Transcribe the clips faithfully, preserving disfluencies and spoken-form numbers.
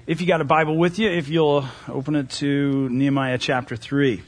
If you got a Bible with you, if you'll open it to Nehemiah chapter three.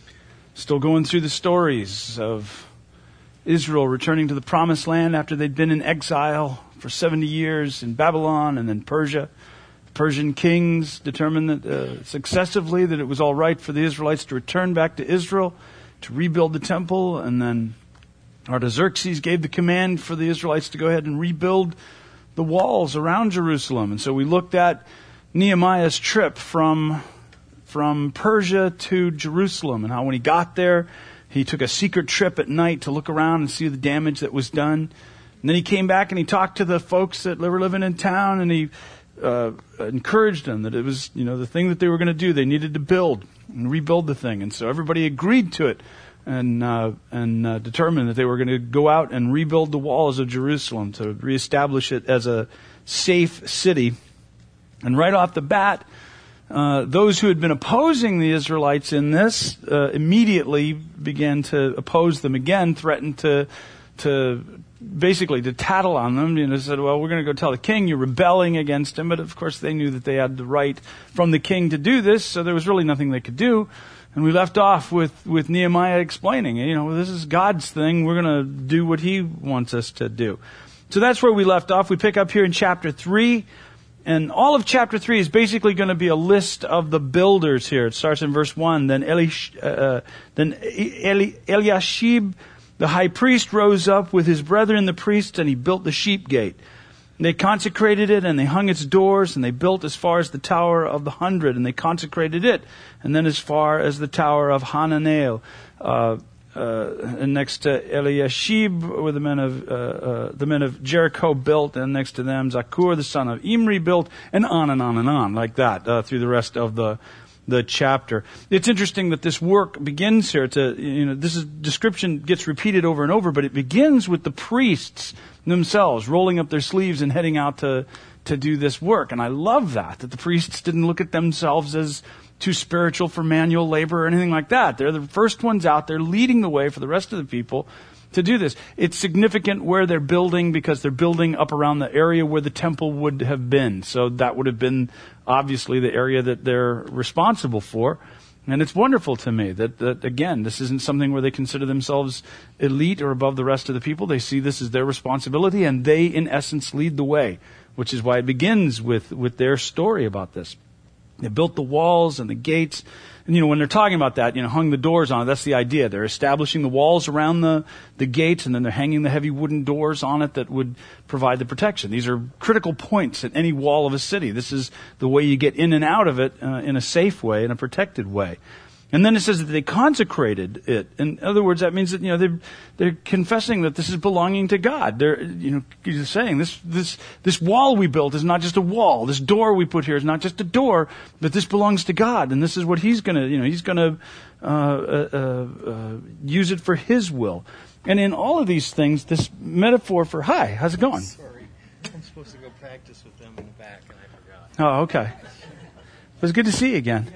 Still going through the stories of Israel returning to the promised land after they'd been in exile for seventy years in Babylon and then Persia. The Persian kings determined that uh, successively that it was all right for the Israelites to return back to Israel to rebuild the temple, and then Artaxerxes gave the command for the Israelites to go ahead and rebuild the walls around Jerusalem. And so we looked at Nehemiah's trip from from Persia to Jerusalem, and how when he got there, he took a secret trip at night to look around and see the damage that was done. And then he came back and he talked to the folks that were living in town, and he uh, encouraged them that it was, you know, the thing that they were going to do. They needed to build and rebuild the thing. And so everybody agreed to it and uh, and uh, determined that they were going to go out and rebuild the walls of Jerusalem to reestablish it as a safe city. And right off the bat, uh, those who had been opposing the Israelites in this uh, immediately began to oppose them again, threatened to to basically to tattle on them. You know, said, well, we're going to go tell the king you're rebelling against him. But of course they knew that they had the right from the king to do this, so there was really nothing they could do. And we left off with, with Nehemiah explaining, you know, this is God's thing. We're going to do what he wants us to do. So that's where we left off. We pick up here in chapter three. And all of chapter three is basically going to be a list of the builders here. It starts in verse one. Then Elish, uh, then Eli, Eliashib, the high priest, rose up with his brethren the priests, and he built the sheep gate. They consecrated it, and they hung its doors, and they built as far as the Tower of the Hundred, and they consecrated it, and then as far as the Tower of Hananel. Uh, Uh, and next to Eliashib were the men of uh, uh, the men of Jericho built, and next to them Zakur the son of Imri built, and on and on and on like that uh, through the rest of the the chapter. It's interesting that this work begins here. To you know, this is, description gets repeated over and over, but it begins with the priests themselves rolling up their sleeves and heading out to to do this work. And I love that that the priests didn't look at themselves as too spiritual for manual labor or anything like that. They're the first ones out there leading the way for the rest of the people to do this. It's significant where they're building because they're building up around the area where the temple would have been. So that would have been obviously the area that they're responsible for. And it's wonderful to me that, that, again, this isn't something where they consider themselves elite or above the rest of the people. They see this as their responsibility, and they, in essence, lead the way, which is why it begins with, with their story about this. They built the walls and the gates. And, you know, when they're talking about that, you know, hung the doors on it, that's the idea. They're establishing the walls around the, the gates, and then they're hanging the heavy wooden doors on it that would provide the protection. These are critical points at any wall of a city. This is the way you get in and out of it uh, in a safe way, in a protected way. And then it says that they consecrated it. In other words, that means that, you know, they're, they're confessing that this is belonging to God. They're, you know, he's saying this, this, this wall we built is not just a wall. This door we put here is not just a door, but this belongs to God. And this is what he's gonna, you know, he's gonna, uh, uh, uh, use it for his will. And in all of these things, this metaphor for, hi, how's it going? Sorry. I'm supposed to go practice with them in the back and I forgot. Oh, okay. It was good to see you again.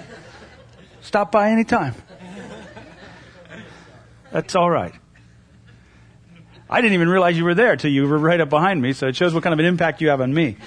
Stop by any time. That's all right. I didn't even realize you were there till you were right up behind me, so it shows what kind of an impact you have on me.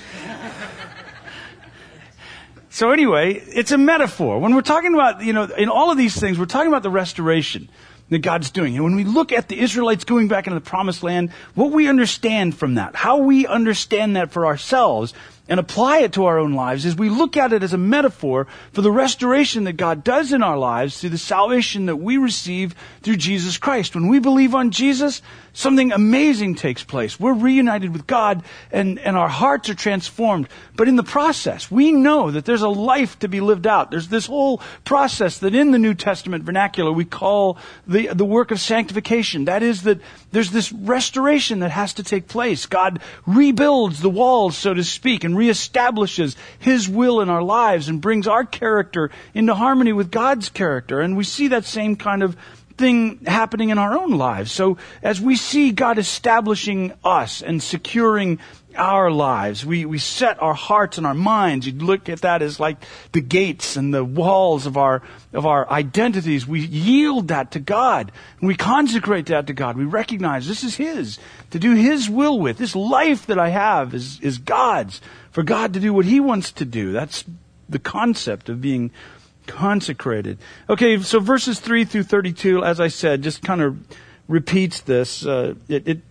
So anyway, it's a metaphor. When we're talking about, you know, in all of these things, we're talking about the restoration that God's doing. And when we look at the Israelites going back into the promised land, what we understand from that, how we understand that for ourselves and apply it to our own lives, is we look at it as a metaphor for the restoration that God does in our lives through the salvation that we receive through Jesus Christ. When we believe on Jesus, something amazing takes place. We're reunited with God, and, and our hearts are transformed. But in the process, we know that there's a life to be lived out. There's this whole process that in the New Testament vernacular we call the, the work of sanctification. That is that there's this restoration that has to take place. God rebuilds the walls, so to speak, and reestablishes His will in our lives and brings our character into harmony with God's character. And we see that same kind of thing happening in our own lives. So as we see God establishing us and securing our lives. We we set our hearts and our minds. You look at that as like the gates and the walls of our of our identities. We yield that to God. And we consecrate that to God. We recognize this is His, to do His will with. This life that I have is, is God's, for God to do what He wants to do. That's the concept of being consecrated. Okay, so verses three through thirty-two, as I said, just kind of repeats this. Uh, it, it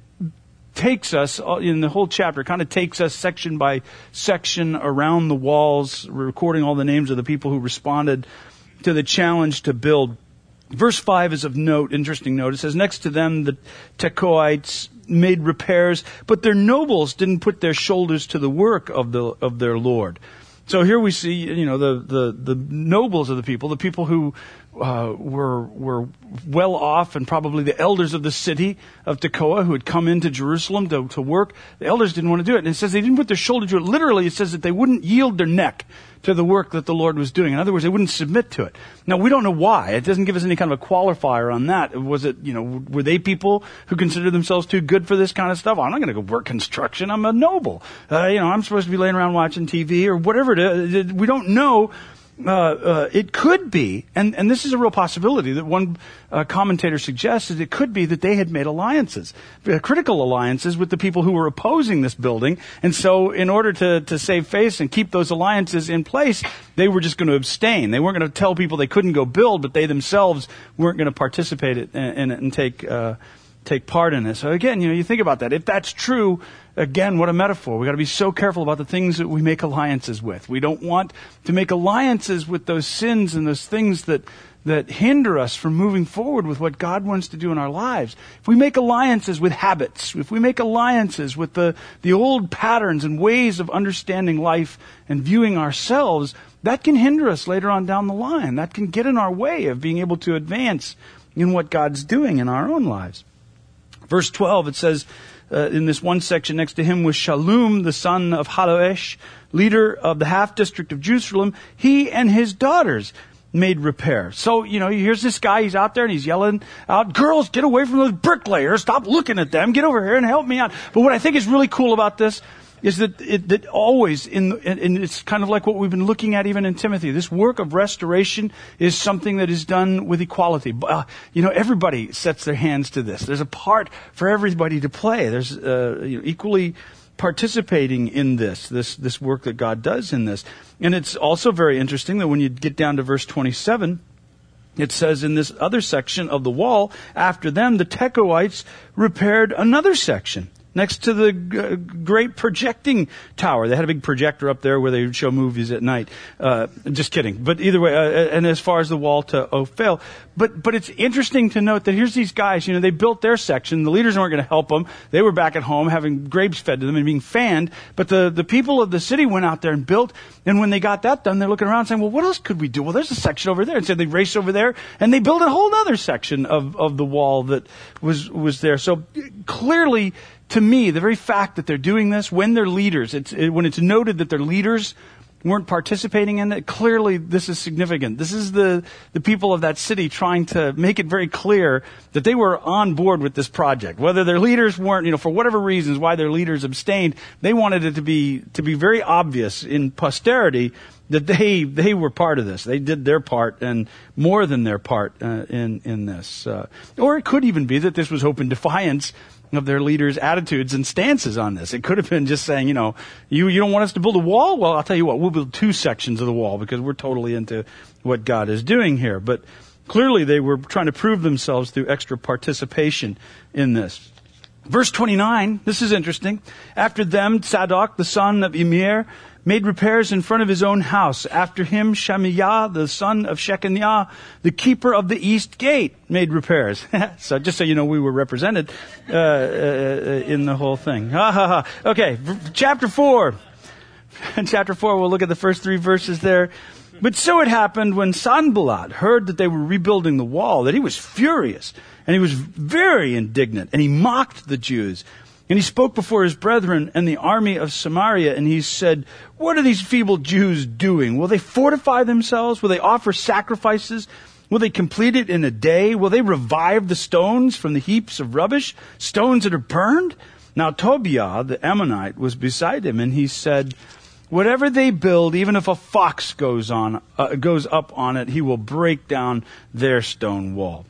takes us, in the whole chapter, kind of takes us section by section around the walls, recording all the names of the people who responded to the challenge to build. Verse five is of note, interesting note. It says, next to them the Tekoites made repairs, but their nobles didn't put their shoulders to the work of the of their Lord. So here we see, you know, the, the, the nobles of the people, the people who uh, were were well off, and probably the elders of the city of Tekoa who had come into Jerusalem to, to work. The elders didn't want to do it. And it says they didn't put their shoulder to it. Literally, it says that they wouldn't yield their neck to the work that the Lord was doing. In other words, they wouldn't submit to it. Now, we don't know why. It doesn't give us any kind of a qualifier on that. Was it, you know, were they people who considered themselves too good for this kind of stuff? I'm not going to go work construction. I'm a noble. Uh, you know, I'm supposed to be laying around watching T V or whatever it is. We don't know. Uh, uh, it could be, and, and this is a real possibility that one uh, commentator suggests, is it could be that they had made alliances, uh, critical alliances with the people who were opposing this building. And so in order to, to save face and keep those alliances in place, they were just going to abstain. They weren't going to tell people they couldn't go build, but they themselves weren't going to participate in, in it and take uh, take part in it. So again, you know, you think about that. If that's true, again, what a metaphor. We've got to be so careful about the things that we make alliances with. We don't want to make alliances with those sins and those things that that hinder us from moving forward with what God wants to do in our lives. If we make alliances with habits, if we make alliances with the, the old patterns and ways of understanding life and viewing ourselves, that can hinder us later on down the line. That can get in our way of being able to advance in what God's doing in our own lives. Verse twelve, it says, uh, in this one section, next to him was Shallum, the son of Haloesh, leader of the half-district of Jerusalem. He and his daughters made repair. So, you know, here's this guy, he's out there and he's yelling out, girls, get away from those bricklayers, stop looking at them, get over here and help me out. But what I think is really cool about this is that it, that always, in, and it's kind of like what we've been looking at even in Timothy, this work of restoration is something that is done with equality. Uh, you know, everybody sets their hands to this. There's a part for everybody to play. There's uh, you know, equally participating in this, this, this work that God does in this. And it's also very interesting that when you get down to verse twenty-seven, it says in this other section of the wall, after them, the Tekoites repaired another section next to the g- great projecting tower. They had a big projector up there where they would show movies at night. Uh, just kidding. But either way, uh, and as far as the wall to Ophel. But, but it's interesting to note that here's these guys, you know, they built their section. The leaders weren't going to help them. They were back at home having grapes fed to them and being fanned. But the, the people of the city went out there and built. And when they got that done, they're looking around saying, well, what else could we do? Well, there's a section over there. And so they raced over there and they built a whole other section of, of the wall that was, was there. So clearly, to me, the very fact that they're doing this, when they're leaders, it's, it, when it's noted that their leaders weren't participating in it, clearly this is significant. This is the, the people of that city trying to make it very clear that they were on board with this project. Whether their leaders weren't, you know, for whatever reasons, why their leaders abstained, they wanted it to be, to be very obvious in posterity that they, they were part of this. They did their part and more than their part uh, in, in this. Uh, or it could even be that this was open defiance of their leaders' attitudes and stances on this. It could have been just saying, you know, you, you don't want us to build a wall? Well, I'll tell you what, we'll build two sections of the wall because we're totally into what God is doing here. But clearly they were trying to prove themselves through extra participation in this. Verse twenty-nine, this is interesting. After them, Zadok, the son of Immer, made repairs in front of his own house. After him, Shemaiah, the son of Shechaniah, the keeper of the east gate, made repairs. So just so you know, we were represented uh, uh, in the whole thing. Ha ha ha. Okay, chapter four. In chapter four, we'll look at the first three verses there. But so it happened when Sanballat heard that they were rebuilding the wall, that he was furious, and he was very indignant, and he mocked the Jews. And he spoke before his brethren and the army of Samaria, and he said, what are these feeble Jews doing? Will they fortify themselves? Will they offer sacrifices? Will they complete it in a day? Will they revive the stones from the heaps of rubbish, stones that are burned? Now Tobiah, the Ammonite, was beside him, and he said, whatever they build, even if a fox goes on, uh, goes up on it, he will break down their stone wall.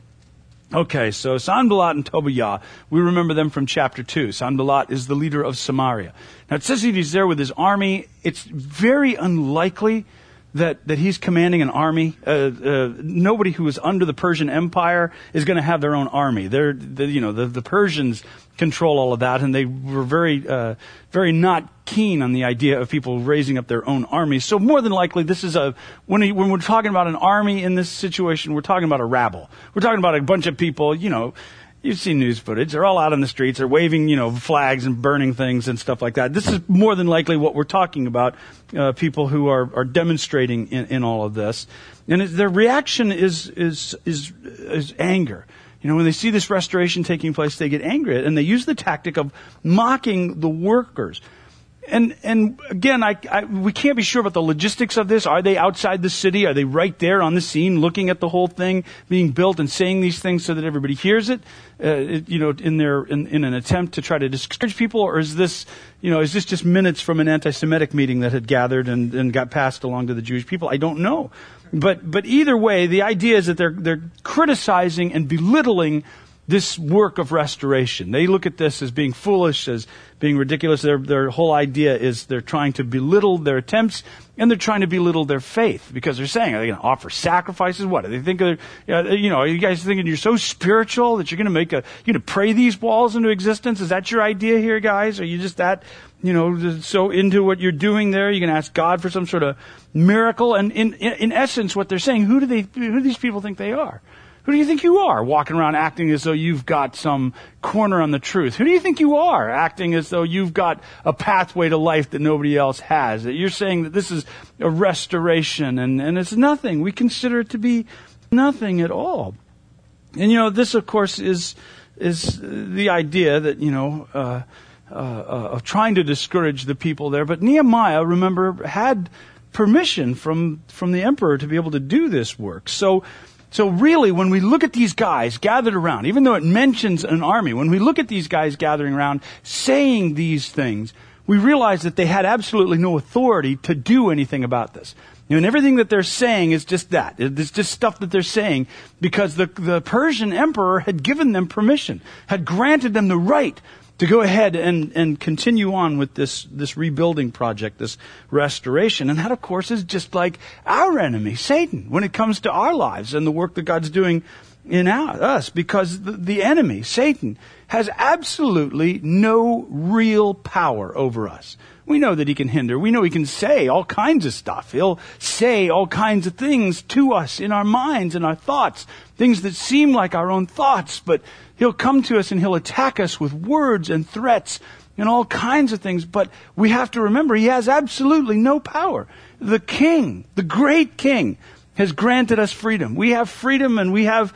Okay, so Sanballat and Tobiah, we remember them from chapter two. Sanballat is the leader of Samaria. Now it says that he's there with his army. It's very unlikely that, that he's commanding an army. Uh, uh, nobody who is under the Persian Empire is going to have their own army. They're, the, you know, the, the Persians control all of that, and they were very, uh, very not keen on the idea of people raising up their own armies. So more than likely, this is a, when, he, when we're talking about an army in this situation, we're talking about a rabble. We're talking about a bunch of people, you know, you've seen news footage. They're all out on the streets. They're waving, you know, flags and burning things and stuff like that. This is more than likely what we're talking about, uh, people who are, are demonstrating in, in all of this. And it, their reaction is, is, is, is anger. You know, when they see this restoration taking place, they get angry, and they use the tactic of mocking the workers. And and again, I, I, we can't be sure about the logistics of this. Are they outside the city? Are they right there on the scene, looking at the whole thing being built and saying these things so that everybody hears it? Uh, it you know, in their in, in an attempt to try to discourage people, or is this you know is this just minutes from an anti-Semitic meeting that had gathered and, and got passed along to the Jewish people? I don't know. But but either way, the idea is that they're they're criticizing and belittling this work of restoration. They look at this as being foolish, as being ridiculous. Their their whole idea is they're trying to belittle their attempts, and they're trying to belittle their faith, because they're saying, are they going to offer sacrifices? What? Do they think they're, you know, are you guys thinking you're so spiritual that you're going to make a, you're going to pray these walls into existence? Is that your idea here, guys? Are you just that, you know, so into what you're doing there? You're going to ask God for some sort of miracle? And in, in, in essence, what they're saying, who do they, who do these people think they are? Who do you think you are, walking around acting as though you've got some corner on the truth? Who do you think you are, acting as though you've got a pathway to life that nobody else has? That you're saying that this is a restoration, and, and it's nothing. We consider it to be nothing at all. And, you know, this, of course, is is the idea that, you know, uh, uh, uh, of trying to discourage the people there. But Nehemiah, remember, had permission from from the emperor to be able to do this work. So... So really, when we look at these guys gathered around, even though it mentions an army, when we look at these guys gathering around saying these things, we realize that they had absolutely no authority to do anything about this. You know, and everything that they're saying is just that. It's just stuff that they're saying because the, the Persian emperor had given them permission, had granted them the right to go ahead and, and continue on with this, this rebuilding project, this restoration. And that, of course, is just like our enemy, Satan, when it comes to our lives and the work that God's doing in our, us. Because the, the enemy, Satan, has absolutely no real power over us. We know that he can hinder. We know he can say all kinds of stuff. He'll say all kinds of things to us in our minds and our thoughts, things that seem like our own thoughts, but he'll come to us and he'll attack us with words and threats and all kinds of things. But we have to remember he has absolutely no power. The King, the great King, has granted us freedom. We have freedom, and we have,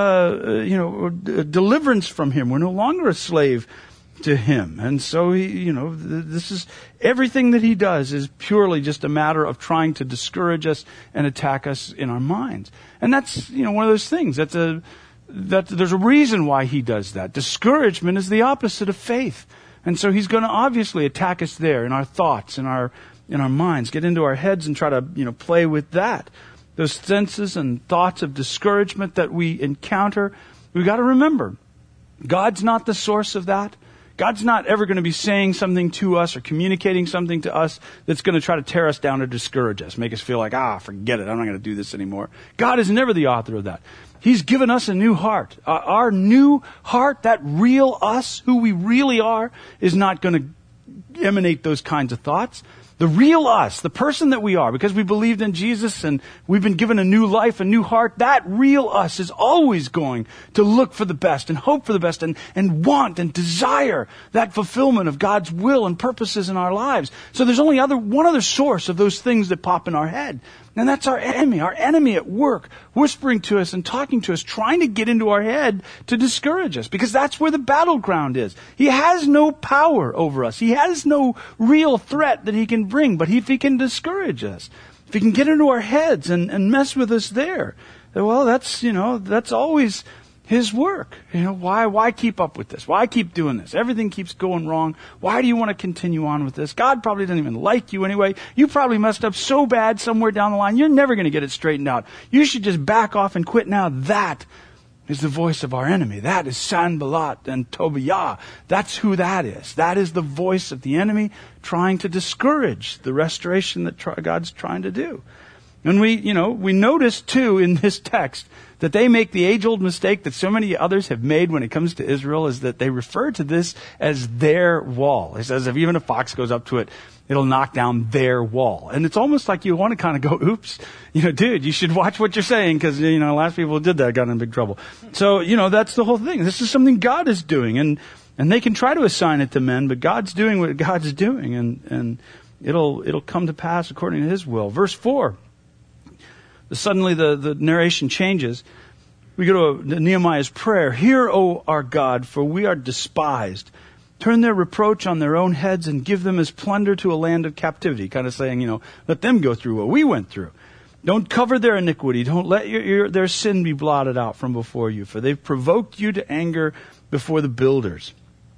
uh, you know, deliverance from him. We're no longer a slave to him. And so, he, you know, this is, everything that he does is purely just a matter of trying to discourage us and attack us in our minds. And that's, you know, one of those things. That's a, that there's a reason why he does that. Discouragement is the opposite of faith. And so he's going to obviously attack us there in our thoughts, in our, in our minds, get into our heads and try to, you know, play with that. Those senses and thoughts of discouragement that we encounter, we've got to remember, God's not the source of that. God's not ever going to be saying something to us or communicating something to us that's going to try to tear us down or discourage us, make us feel like, ah, forget it, I'm not going to do this anymore. God is never the author of that. He's given us a new heart. Uh, our new heart, that real us, who we really are, is not going to emanate those kinds of thoughts. The real us, the person that we are, because we believed in Jesus and we've been given a new life, a new heart, that real us is always going to look for the best and hope for the best and, and want and desire that fulfillment of God's will and purposes in our lives. So there's only other one other source of those things that pop in our head. And that's our enemy, our enemy at work, whispering to us and talking to us, trying to get into our head to discourage us, because that's where the battleground is. He has no power over us. He has no real threat that he can bring, but if he can discourage us, if he can get into our heads and, and mess with us there, well, that's, you know, that's always His work. You know, why, why keep up with this? Why keep doing this? Everything keeps going wrong. Why do you want to continue on with this? God probably doesn't even like you anyway. You probably messed up so bad somewhere down the line. You're never going to get it straightened out. You should just back off and quit now. That is the voice of our enemy. That is Sanballat and Tobiah. That's who that is. That is the voice of the enemy trying to discourage the restoration that try, God's trying to do. And we, you know, we notice too in this text that they make the age-old mistake that so many others have made when it comes to Israel, is that they refer to this as their wall. It says if even a fox goes up to it, it'll knock down their wall. And it's almost like you want to kind of go, oops, you know, dude, you should watch what you're saying, because, you know, last people who did that got in big trouble. So, you know, that's the whole thing. This is something God is doing, and and they can try to assign it to men, but God's doing what God's doing, and and it'll it'll come to pass according to His will. Verse four. Suddenly the, the narration changes. We go to Nehemiah's prayer. Hear, O our God, for we are despised. Turn their reproach on their own heads and give them as plunder to a land of captivity. Kind of saying, you know, let them go through what we went through. Don't cover their iniquity. Don't let your, your, their sin be blotted out from before you, for they've provoked you to anger before the builders.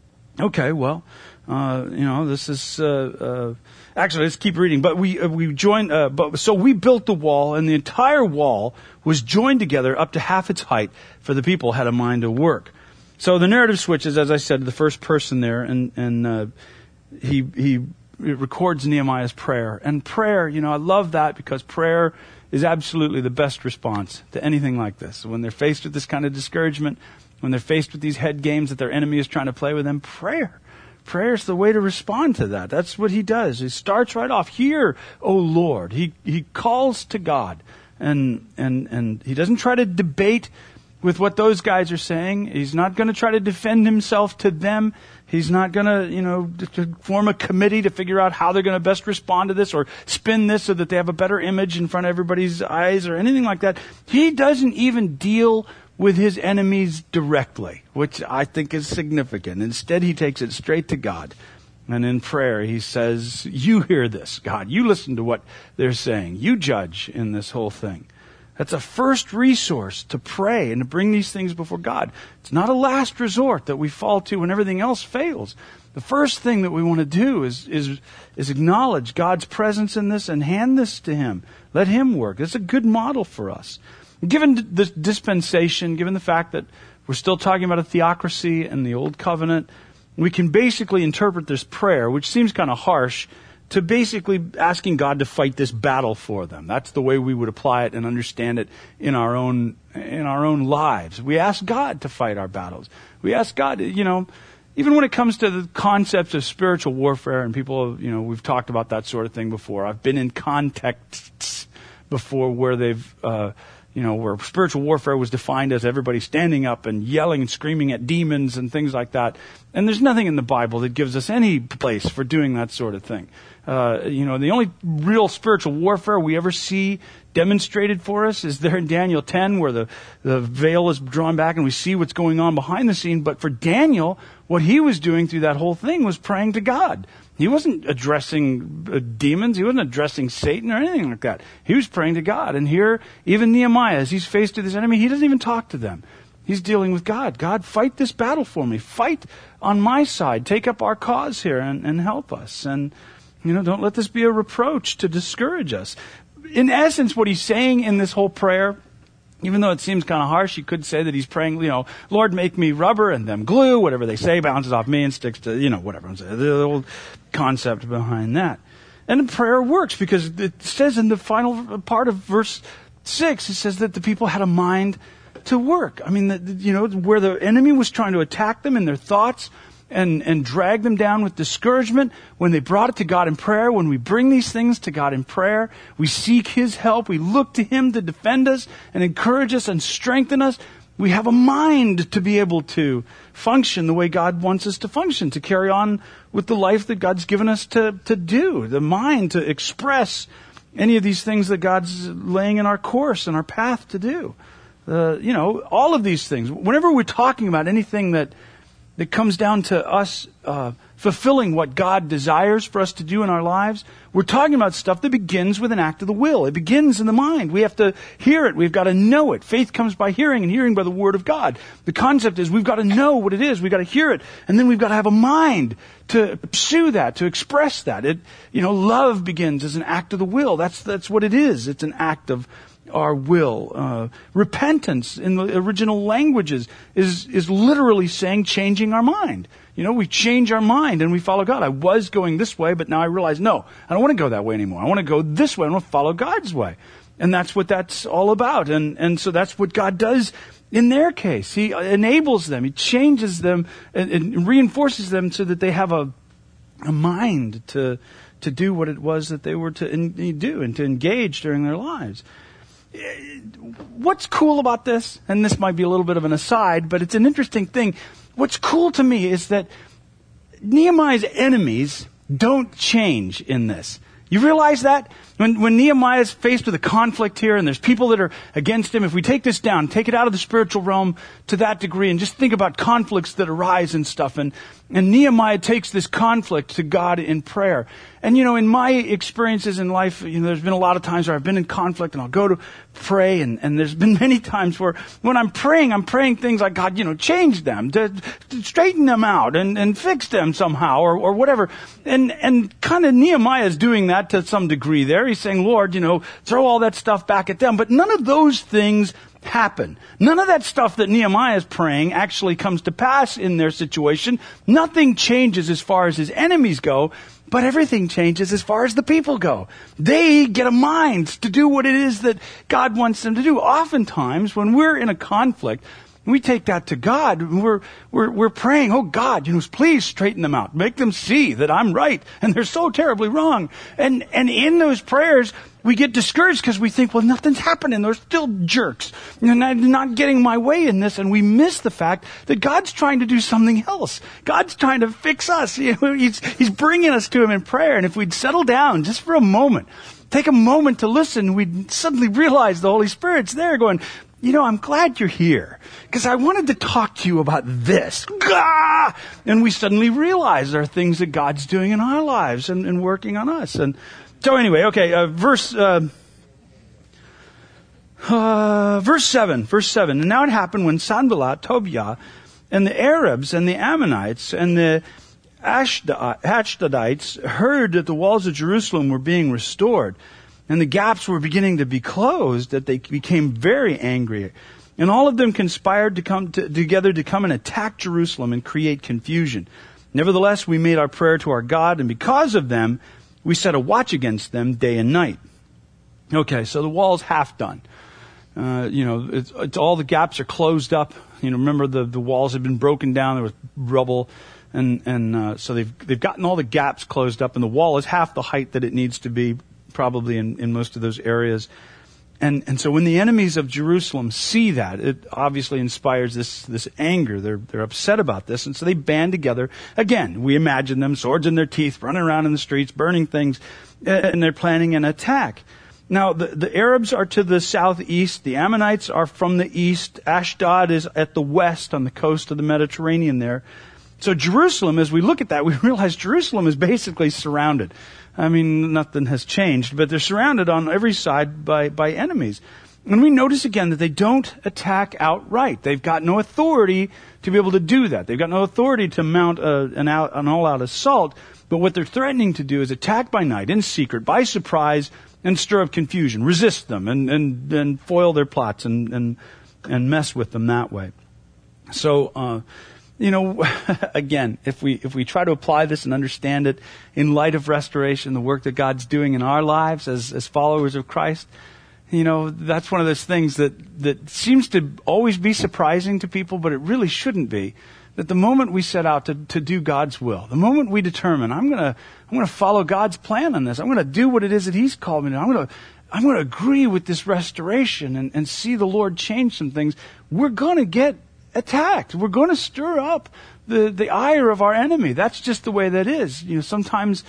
Okay, well, uh, you know, this is, uh, uh, actually, let's keep reading. But we, uh, we joined, uh, but, so we built the wall, and the entire wall was joined together up to half its height, for the people had a mind to work. So the narrative switches, as I said, to the first person there, and, and, uh, he, he records Nehemiah's prayer. And prayer, you know, I love that, because prayer is absolutely the best response to anything like this. When they're faced with this kind of discouragement, when they're faced with these head games that their enemy is trying to play with them, prayer. Prayer is the way to respond to that. That's what he does. He starts right off. Hear, O Lord. He he calls to God. And and and he doesn't try to debate with what those guys are saying. He's not going to try to defend himself to them. He's not going to, you know, to form a committee to figure out how they're going to best respond to this, or spin this so that they have a better image in front of everybody's eyes, or anything like that. He doesn't even deal with his enemies directly, which I think is significant. Instead, he takes it straight to God. And in prayer, he says, you hear this, God. You listen to what they're saying. You judge in this whole thing. That's a first resource, to pray and to bring these things before God. It's not a last resort that we fall to when everything else fails. The first thing that we want to do is, is, is acknowledge God's presence in this and hand this to Him. Let Him work. It's a good model for us. Given the dispensation, given the fact that we're still talking about a theocracy and the Old Covenant, we can basically interpret this prayer, which seems kind of harsh, to basically asking God to fight this battle for them. That's the way we would apply it and understand it in our own in our own lives. We ask God to fight our battles. We ask God, you know, even when it comes to the concepts of spiritual warfare, and people, you know, we've talked about that sort of thing before. I've been in contexts before where they've uh You know, where spiritual warfare was defined as everybody standing up and yelling and screaming at demons and things like that. And there's nothing in the Bible that gives us any place for doing that sort of thing. Uh, you know, the only real spiritual warfare we ever see demonstrated for us is there in Daniel ten, where the, the veil is drawn back and we see what's going on behind the scene. But for Daniel, what he was doing through that whole thing was praying to God. He wasn't addressing uh, demons. He wasn't addressing Satan or anything like that. He was praying to God. And here, even Nehemiah, as he's faced with his enemy, he doesn't even talk to them. He's dealing with God. God, fight this battle for me. Fight on my side. Take up our cause here and, and help us. And, you know, don't let this be a reproach to discourage us. In essence, what he's saying in this whole prayer, even though it seems kind of harsh, you could say that he's praying, you know, Lord, make me rubber and them glue, whatever they say, bounces off me and sticks to, you know, whatever. The old concept behind that. And the prayer works, because it says in the final part of verse six, it says that the people had a mind to work. I mean, the, you know, where the enemy was trying to attack them in their thoughts and, and drag them down with discouragement, when they brought it to God in prayer, when we bring these things to God in prayer, we seek His help, we look to Him to defend us and encourage us and strengthen us, we have a mind to be able to function the way God wants us to function, to carry on with the life that God's given us to, to do, the mind to express any of these things that God's laying in our course and our path to do. Uh, you know, all of these things. Whenever we're talking about anything that that comes down to us uh, fulfilling what God desires for us to do in our lives, we're talking about stuff that begins with an act of the will. It begins in the mind. We have to hear it. We've got to know it. Faith comes by hearing, and hearing by the Word of God. The concept is we've got to know what it is. We've got to hear it. And then we've got to have a mind to pursue that, to express that. It, you know, love begins as an act of the will. That's, that's what it is. It's an act of our will. Uh, repentance in the original languages is, is literally saying changing our mind. You know, we change our mind and we follow God. I was going this way, but now I realize, no, I don't want to go that way anymore. I want to go this way. I want to follow God's way. And that's what that's all about. And, and so that's what God does in their case. He enables them. He changes them and, and reinforces them so that they have a, a mind to, to do what it was that they were to in, do and to engage during their lives. What's cool about this, and this might be a little bit of an aside, but it's an interesting thing. What's cool to me is that Nehemiah's enemies don't change in this. You realize that? When, when Nehemiah is faced with a conflict here and there's people that are against him, if we take this down, take it out of the spiritual realm to that degree and just think about conflicts that arise and stuff, and, and Nehemiah takes this conflict to God in prayer. And you know, in my experiences in life, you know, there's been a lot of times where I've been in conflict and I'll go to pray, and, and there's been many times where when I'm praying, I'm praying things like, God, you know, change them, to, to straighten them out and, and fix them somehow or, or whatever. And, and kind of Nehemiah is doing that to some degree there. He's saying, Lord, you know, throw all that stuff back at them. But none of those things happen. None of that stuff that Nehemiah is praying actually comes to pass in their situation. Nothing changes as far as his enemies go, but everything changes as far as the people go. They get a mind to do what it is that God wants them to do. Oftentimes, when we're in a conflict, we take that to God. We're, we're, we're praying, oh God, you know, please straighten them out. Make them see that I'm right and they're so terribly wrong. And, and in those prayers, we get discouraged because we think, well, nothing's happening. They're still jerks. And I'm not getting my way in this. And we miss the fact that God's trying to do something else. God's trying to fix us. You know, he's, he's bringing us to Him in prayer. And if we'd settle down just for a moment, take a moment to listen, we'd suddenly realize the Holy Spirit's there going, you know, I'm glad you're here because I wanted to talk to you about this. Gah! And we suddenly realize there are things that God's doing in our lives and, and working on us. And so anyway, okay, uh, verse, uh, uh, verse seven, verse seven. And now it happened when Sanballat, Tobiah, and the Arabs and the Ammonites and the Ashdodites heard that the walls of Jerusalem were being restored and the gaps were beginning to be closed, that they became very angry. And all of them conspired to come to, together to come and attack Jerusalem and create confusion. Nevertheless, we made our prayer to our God, and because of them, we set a watch against them day and night. Okay, so the wall's half done. Uh, you know, it's, it's all the gaps are closed up. You know, remember the, the walls had been broken down. There was rubble. And, and, uh, so they've, they've gotten all the gaps closed up, and the wall is half the height that it needs to be, probably in, in most of those areas. And, and so when the enemies of Jerusalem see that, it obviously inspires this, this anger. They're, they're upset about this. And so they band together. Again, we imagine them, swords in their teeth, running around in the streets, burning things, and they're planning an attack. Now, the, the Arabs are to the southeast. The Ammonites are from the east. Ashdod is at the west on the coast of the Mediterranean there. So Jerusalem, as we look at that, we realize Jerusalem is basically surrounded. I mean, nothing has changed, but they're surrounded on every side by, by enemies. And we notice again that they don't attack outright. They've got no authority to be able to do that. They've got no authority to mount a, an, out, an all-out assault. But what they're threatening to do is attack by night, in secret, by surprise, and stir up confusion, resist them, and, and, and foil their plots and, and, and mess with them that way. So, uh, You know, again, if we if we try to apply this and understand it in light of restoration, the work that God's doing in our lives as as followers of Christ, you know, that's one of those things that, that seems to always be surprising to people, but it really shouldn't be. That the moment we set out to, to do God's will, the moment we determine, I'm gonna I'm gonna follow God's plan on this, I'm gonna do what it is that He's called me to, I'm gonna I'm gonna agree with this restoration and, and see the Lord change some things, we're gonna get attacked. We're going to stir up the, the ire of our enemy. That's just the way that is. You know, sometimes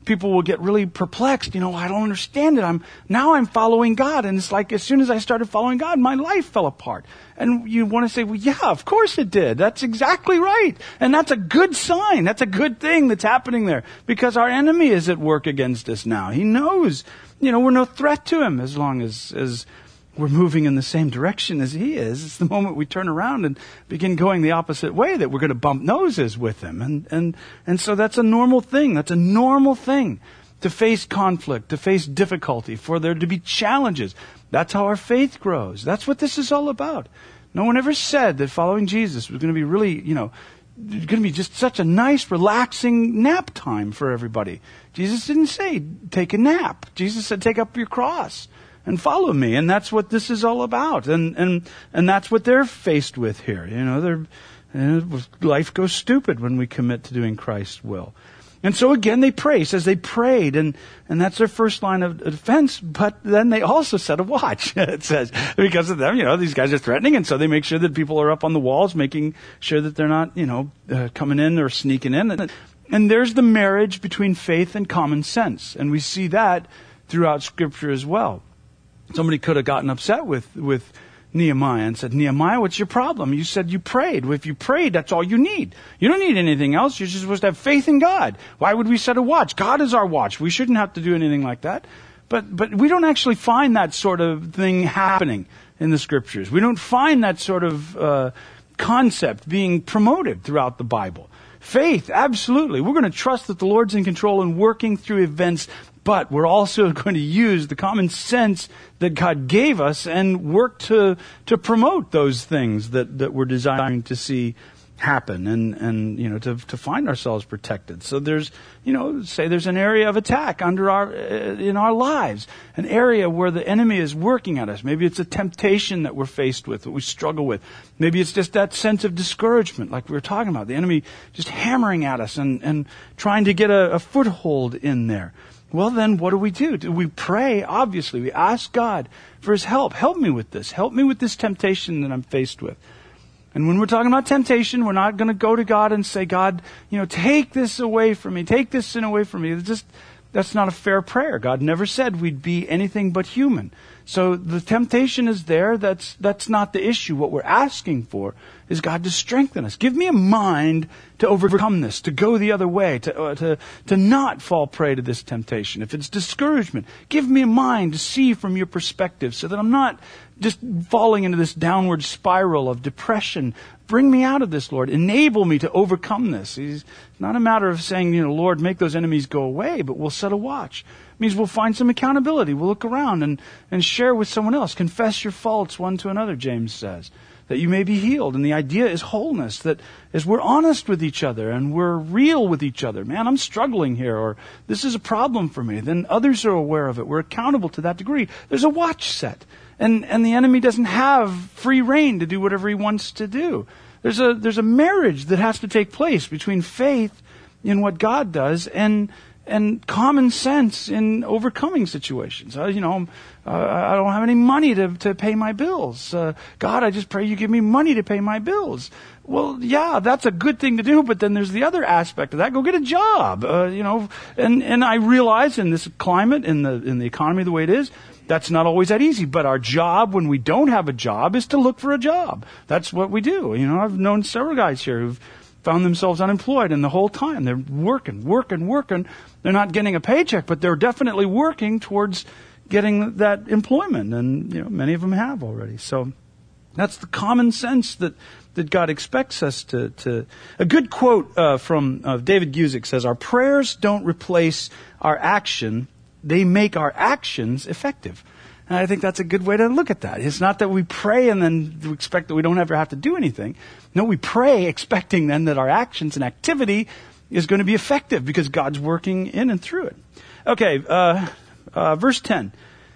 people will get really perplexed. You know, I don't understand it. I'm, now I'm following God. And it's like, as soon as I started following God, my life fell apart. And you want to say, well, yeah, of course it did. That's exactly right. And that's a good sign. That's a good thing that's happening there, because our enemy is at work against us now. He knows, you know, we're no threat to him as long as, as we're moving in the same direction as he is. It's the moment we turn around and begin going the opposite way that we're going to bump noses with him. And, and, and so that's a normal thing. That's a normal thing to face conflict, to face difficulty, for there to be challenges. That's how our faith grows. That's what this is all about. No one ever said that following Jesus was going to be really, you know, going to be just such a nice, relaxing nap time for everybody. Jesus didn't say, take a nap. Jesus said, take up your cross and follow me. And that's what this is all about. And, and, and that's what they're faced with here. You know, they're, you know, life goes stupid when we commit to doing Christ's will. And so again, they pray. It says they prayed, and, and that's their first line of defense, but then they also set a watch, it says, because of them, you know, these guys are threatening, and so they make sure that people are up on the walls, making sure that they're not, you know, uh, coming in or sneaking in. And, and there's the marriage between faith and common sense, and we see that throughout Scripture as well. Somebody could have gotten upset with, with Nehemiah and said, Nehemiah, what's your problem? You said you prayed. Well, if you prayed, that's all you need. You don't need anything else. You're just supposed to have faith in God. Why would we set a watch? God is our watch. We shouldn't have to do anything like that. But, but we don't actually find that sort of thing happening in the Scriptures. We don't find that sort of uh, concept being promoted throughout the Bible. Faith, absolutely. We're going to trust that the Lord's in control and working through events, but we're also going to use the common sense that God gave us and work to to promote those things that, that we're desiring to see happen, and, and you know, to to find ourselves protected. So there's, you know, say there's an area of attack under our uh, in our lives, an area where the enemy is working at us. Maybe it's a temptation that we're faced with, that we struggle with. Maybe it's just that sense of discouragement, like we were talking about, the enemy just hammering at us and, and trying to get a, a foothold in there. Well, then what do we do? Do we pray? Obviously, we ask God for His help. Help me with this. Help me with this temptation that I'm faced with. And when we're talking about temptation, we're not going to go to God and say, God, you know, take this away from me. Take this sin away from me. It's just, that's not a fair prayer. God never said we'd be anything but human. So the temptation is there. That's, that's not the issue. What we're asking for is God to strengthen us. Give me a mind to overcome this, to go the other way, to, uh, to, to not fall prey to this temptation. If it's discouragement, give me a mind to see from your perspective so that I'm not just falling into this downward spiral of depression. Bring me out of this, Lord. Enable me to overcome this. It's not a matter of saying, you know, Lord, make those enemies go away, but we'll set a watch. It means we'll find some accountability. We'll look around and, and share with someone else. Confess your faults one to another, James says, that you may be healed. And the idea is wholeness, that as we're honest with each other and we're real with each other, man, I'm struggling here, or this is a problem for me, then others are aware of it. We're accountable to that degree. There's a watch set. And, and the enemy doesn't have free reign to do whatever he wants to do. There's a, there's a marriage that has to take place between faith in what God does and, and common sense in overcoming situations. Uh, you know, uh, I don't have any money to, to pay my bills. Uh, God, I just pray you give me money to pay my bills. Well, yeah, that's a good thing to do, but then there's the other aspect of that. Go get a job. Uh, you know, and, and I realize in this climate, in the, in the economy the way it is, that's not always that easy. But our job when we don't have a job is to look for a job. That's what we do. You know, I've known several guys here who've found themselves unemployed, and the whole time they're working, working, working. They're not getting a paycheck, but they're definitely working towards getting that employment. And, you know, many of them have already. So that's the common sense that, that God expects us to, to. A good quote uh, from uh, David Guzik says, our prayers don't replace our action. They make our actions effective. And I think that's a good way to look at that. It's not that we pray and then we expect that we don't ever have to do anything. No, we pray expecting then that our actions and activity is going to be effective because God's working in and through it. Okay, uh, uh, verse ten.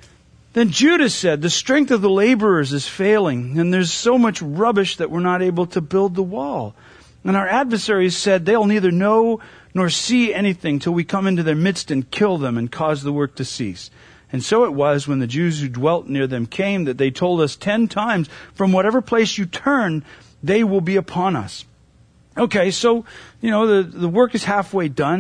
Then Judas said, the strength of the laborers is failing, and there's so much rubbish that we're not able to build the wall. And our adversaries said, they'll neither know nor see anything till we come into their midst and kill them and cause the work to cease. And so it was when the Jews who dwelt near them came that they told us ten times, from whatever place you turn, they will be upon us. Okay, so, you know, the, the work is halfway done,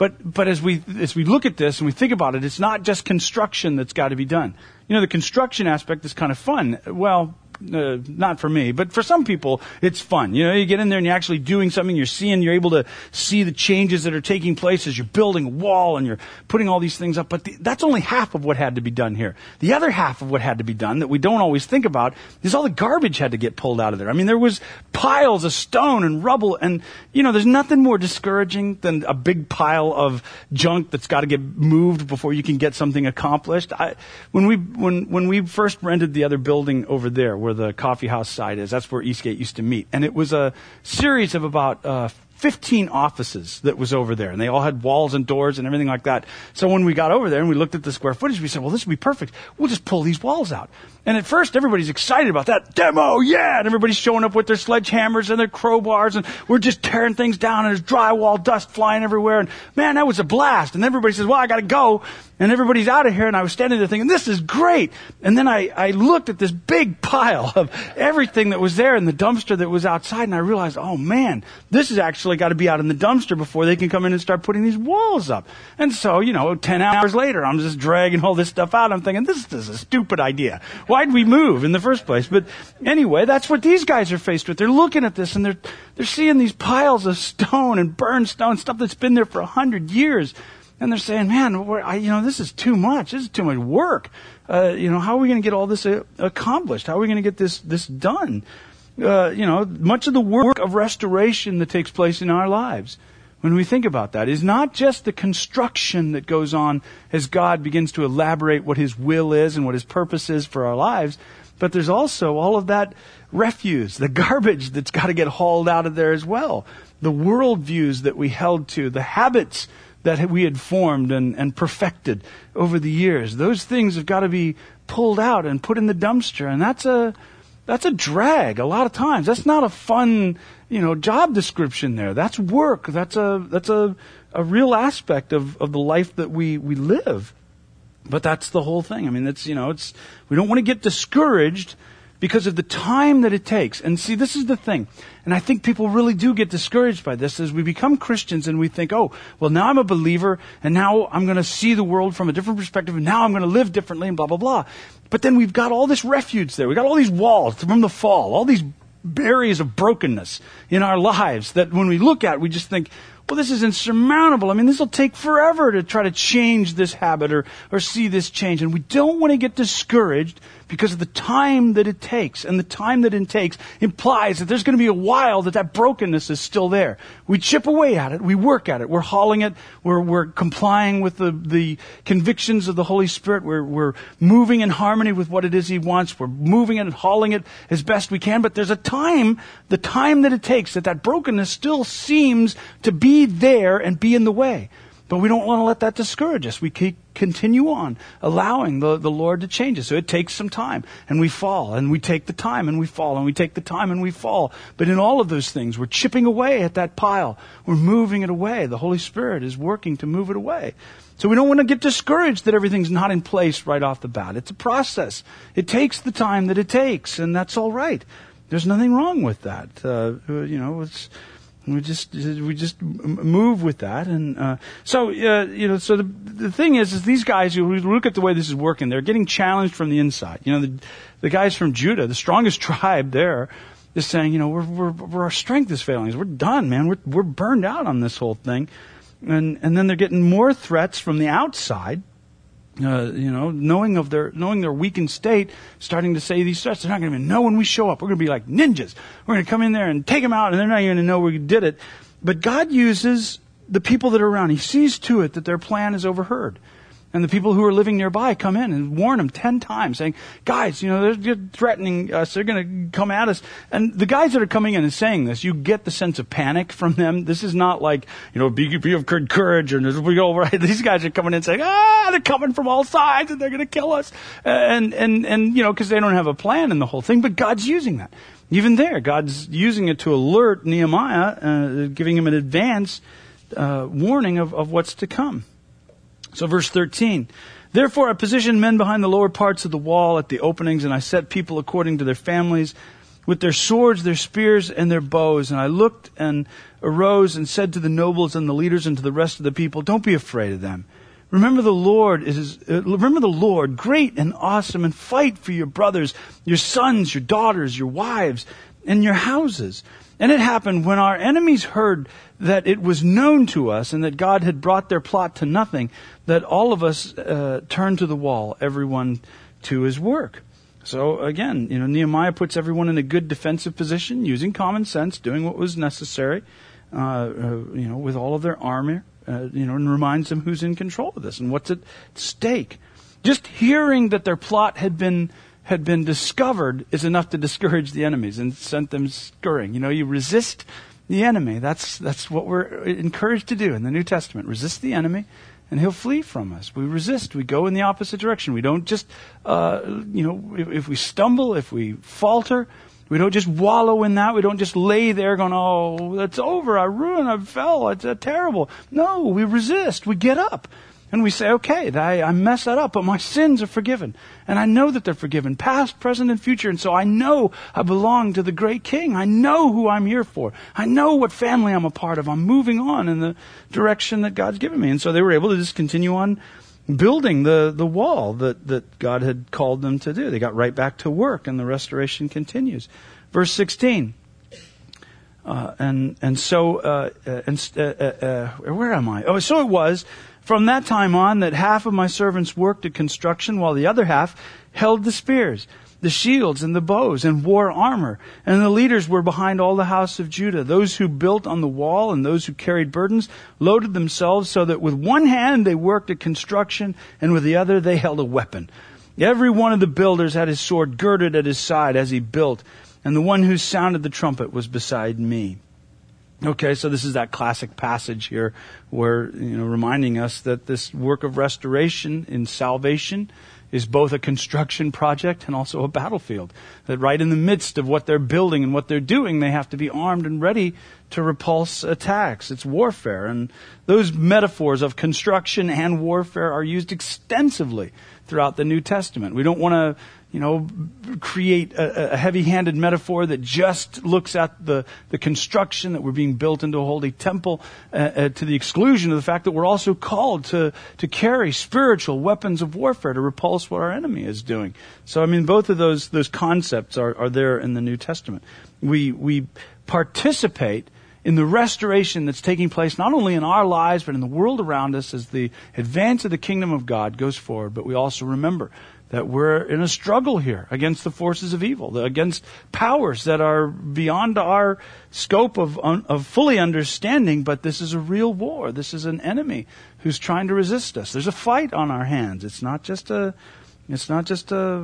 But, but as we, as we look at this and we think about it, it's not just construction that's got to be done. You know, the construction aspect is kind of fun. Well, Uh, not for me, but for some people, it's fun. You know, you get in there and you're actually doing something, you're seeing, you're able to see the changes that are taking place as you're building a wall and you're putting all these things up. But the, that's only half of what had to be done here. The other half of what had to be done that we don't always think about is all the garbage had to get pulled out of there. I mean, there was piles of stone and rubble, and, you know, there's nothing more discouraging than a big pile of junk that's got to get moved before you can get something accomplished. I, when we, when, when we first rented the other building over there, where the coffee house side is, that's where Eastgate used to meet. And it was a series of about uh, fifteen offices that was over there. And they all had walls and doors and everything like that. So when we got over there and we looked at the square footage, we said, well, this would be perfect. We'll just pull these walls out. And at first, everybody's excited about that. Demo, yeah! And everybody's showing up with their sledgehammers and their crowbars, and we're just tearing things down, and there's drywall dust flying everywhere. And man, that was a blast. And everybody says, well, I gotta go. And everybody's out of here, and I was standing there thinking, this is great. And then I, I looked at this big pile of everything that was there in the dumpster that was outside, and I realized, oh man, this has actually got to be out in the dumpster before they can come in and start putting these walls up. And so, you know, ten hours later, I'm just dragging all this stuff out. I'm thinking, this is a stupid idea. Why'd we move in the first place? But anyway, that's what these guys are faced with. They're looking at this, and they're they're seeing these piles of stone and burned stone, stuff that's been there for a hundred years. And they're saying, man, we're, I, you know, this is too much. This is too much work. Uh, you know, how are we going to get all this uh, accomplished? How are we going to get this this done? Uh, you know, much of the work of restoration that takes place in our lives, when we think about that, is not just the construction that goes on as God begins to elaborate what His will is and what His purpose is for our lives, but there's also all of that refuse, the garbage that's got to get hauled out of there as well. The worldviews that we held to, the habits that we had formed and, and perfected over the years. Those things have got to be pulled out and put in the dumpster. And that's a, that's a drag a lot of times. That's not a fun, you know, job description there. That's work. That's a, that's a, a real aspect of, of the life that we, we live. But that's the whole thing. I mean, it's, you know, it's, we don't want to get discouraged because of the time that it takes. And see, this is the thing. And I think people really do get discouraged by this as we become Christians and we think, oh, well, now I'm a believer and now I'm going to see the world from a different perspective and now I'm going to live differently and blah, blah, blah. But then we've got all this refuge there. We've got all these walls from the fall, all these areas of brokenness in our lives that when we look at, we just think, well, this is insurmountable. I mean, this will take forever to try to change this habit or, or see this change. And we don't want to get discouraged because of the time that it takes. And the time that it takes implies that there's going to be a while that that brokenness is still there. We chip away at it. We work at it. We're hauling it. We're, we're complying with the, the convictions of the Holy Spirit. We're, we're moving in harmony with what it is He wants. We're moving it and hauling it as best we can. But there's a time, the time that it takes, that that brokenness still seems to be there and be in the way. But we don't want to let that discourage us. We keep, continue on allowing the, the Lord to change us. So it takes some time and we fall and we take the time and we fall and we take the time and we fall. But in all of those things, we're chipping away at that pile. We're moving it away. The Holy Spirit is working to move it away. So we don't want to get discouraged that everything's not in place right off the bat. It's a process. It takes the time that it takes, and that's all right. There's nothing wrong with that. Uh, you know, it's... We just we just move with that, and uh, so uh, you know. So the the thing is, is these guys. You look at the way this is working. They're getting challenged from the inside. You know, the the guys from Judah, the strongest tribe there, is saying, you know, we're we're, we're our strength is failing. We're done, man. We're we're burned out on this whole thing, and and then they're getting more threats from the outside. Uh, you know, knowing of their knowing their weakened state, starting to say these threats. They're not going to even know when we show up. We're going to be like ninjas. We're going to come in there and take them out, and they're not even going to know we did it. But God uses the people that are around. He sees to it that their plan is overheard. And the people who are living nearby come in and warn them ten times, saying, guys, you know, they're threatening us. They're going to come at us. And the guys that are coming in and saying this, you get the sense of panic from them. This is not like, you know, be, be of good courage and we go right. These guys are coming in saying, ah, they're coming from all sides and they're going to kill us. And, and, and, you know, because they don't have a plan in the whole thing. But God's using that. Even there, God's using it to alert Nehemiah, uh, giving him an advance uh, warning of, of what's to come. So verse thirteen, therefore I positioned men behind the lower parts of the wall at the openings, and I set people according to their families. with their swords, their spears, and their bows. And I looked and arose and said to the nobles and the leaders and to the rest of the people, don't be afraid of them. Remember the Lord is, uh, remember the Lord, great and awesome, and fight for your brothers, your sons, your daughters, your wives, and your houses. And it happened when our enemies heard that it was known to us and that God had brought their plot to nothing, that all of us uh, turned to the wall, everyone to his work. So again, you know, Nehemiah puts everyone in a good defensive position, using common sense, doing what was necessary, uh, uh, you know, with all of their armor, uh, you know, and reminds them who's in control of this and what's at stake. Just hearing that their plot had been had been discovered is enough to discourage the enemies and sent them scurrying. You know, you resist the enemy. That's that's what we're encouraged to do in the New Testament. Resist the enemy, and he'll flee from us. We resist. We go in the opposite direction. We don't just, uh, you know, if, if we stumble, if we falter, we don't just wallow in that. We don't just lay there going, oh, that's over. I ruined. I fell. It's uh, terrible. No, we resist. We get up. And we say, okay, I, I messed that up, but my sins are forgiven. And I know that they're forgiven, past, present, and future. And so I know I belong to the great King. I know who I'm here for. I know what family I'm a part of. I'm moving on in the direction that God's given me. And so they were able to just continue on building the, the wall that, that God had called them to do. They got right back to work, and the restoration continues. Verse sixteen. Uh, and, and so, uh, and, uh, uh, where am I? Oh, so it was from that time on that half of my servants worked at construction while the other half held the spears, the shields, and the bows, and wore armor. And the leaders were behind all the house of Judah. Those who built on the wall and those who carried burdens loaded themselves so that with one hand they worked at construction and with the other they held a weapon. Every one of the builders had his sword girded at his side as he built, and the one who sounded the trumpet was beside me. Okay, so this is that classic passage here where, you know, reminding us that this work of restoration in salvation is both a construction project and also a battlefield. That right in the midst of what they're building and what they're doing, they have to be armed and ready to repulse attacks. It's warfare. And those metaphors of construction and warfare are used extensively throughout the New Testament. We don't want to, you know, create a, a heavy-handed metaphor that just looks at the, the construction, that we're being built into a holy temple, uh, uh, to the exclusion of the fact that we're also called to, to carry spiritual weapons of warfare to repulse what our enemy is doing. So, I mean, both of those those concepts are, are there in the New Testament. We we participate in the restoration that's taking place not only in our lives but in the world around us as the advance of the kingdom of God goes forward. But we also remember that we're in a struggle here against the forces of evil, against powers that are beyond our scope of, of fully understanding, but this is a real war. This is an enemy who's trying to resist us. There's a fight on our hands. It's not just a, it's not just a,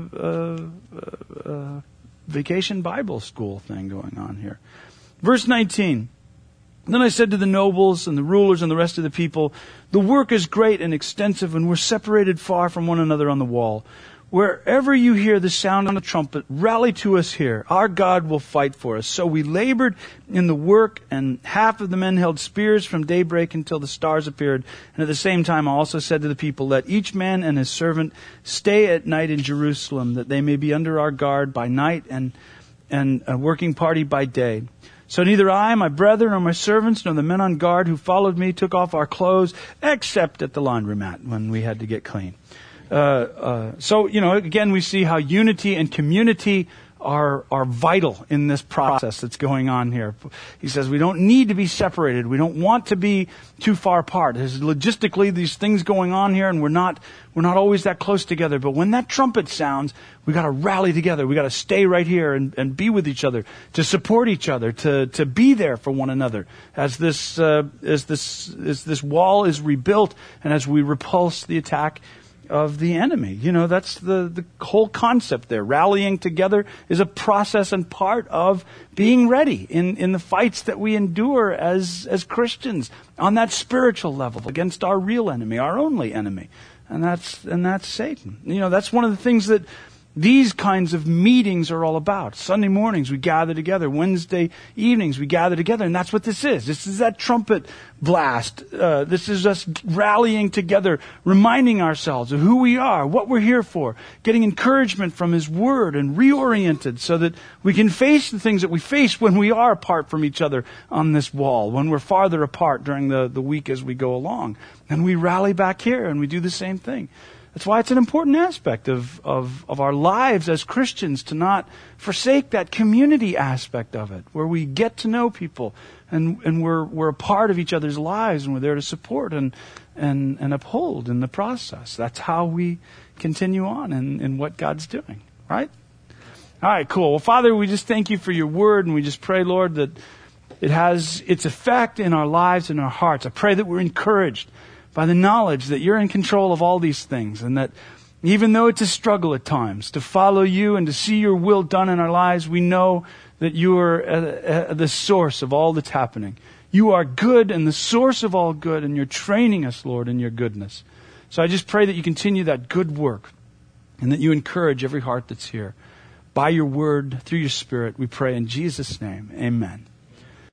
a, a vacation Bible school thing going on here. Verse nineteen. Then I said to the nobles and the rulers and the rest of the people, the work is great and extensive, and we're separated far from one another on the wall. Wherever you hear the sound of the trumpet, rally to us here. Our God will fight for us. So we labored in the work, and half of the men held spears from daybreak until the stars appeared. And at the same time I also said to the people, let each man and his servant stay at night in Jerusalem, that they may be under our guard by night and, and a working party by day. So neither I, my brethren, nor my servants, nor the men on guard who followed me took off our clothes, except at the laundromat when we had to get clean. Uh, uh, so, you know, again, we see how unity and community are are vital in this process that's going on here. He says we don't need to be separated. We don't want to be too far apart. There's logistically these things going on here, and we're not we're not always that close together. But when that trumpet sounds, we got to rally together. We got to stay right here and, and be with each other, to support each other, to to be there for one another as this uh, as this as this wall is rebuilt and as we repulse the attack of the enemy. You know, that's the, the whole concept there. Rallying together is a process and part of being ready in, in the fights that we endure as, as Christians on that spiritual level against our real enemy, our only enemy. And that's, and that's Satan. You know, that's one of the things that, these kinds of meetings are all about. Sunday mornings we gather together. Wednesday evenings we gather together. And that's what this is. This is that trumpet blast. Uh, this is us rallying together, reminding ourselves of who we are, what we're here for, getting encouragement from His Word and reoriented so that we can face the things that we face when we are apart from each other on this wall, when we're farther apart during the, the week as we go along. And we rally back here and we do the same thing. That's why it's an important aspect of, of, of our lives as Christians to not forsake that community aspect of it, where we get to know people and, and we're, we're a part of each other's lives and we're there to support and, and, and uphold in the process. That's how we continue on in, in what God's doing, right? All right, cool. Well, Father, we just thank you for your word, and we just pray, Lord, that it has its effect in our lives and our hearts. I pray that we're encouraged by the knowledge that you're in control of all these things, and that even though it's a struggle at times to follow you and to see your will done in our lives, we know that you are uh, uh, the source of all that's happening. You are good and the source of all good, and you're training us, Lord, in your goodness. So I just pray that you continue that good work and that you encourage every heart that's here. By your word, through your Spirit, we pray in Jesus' name. Amen.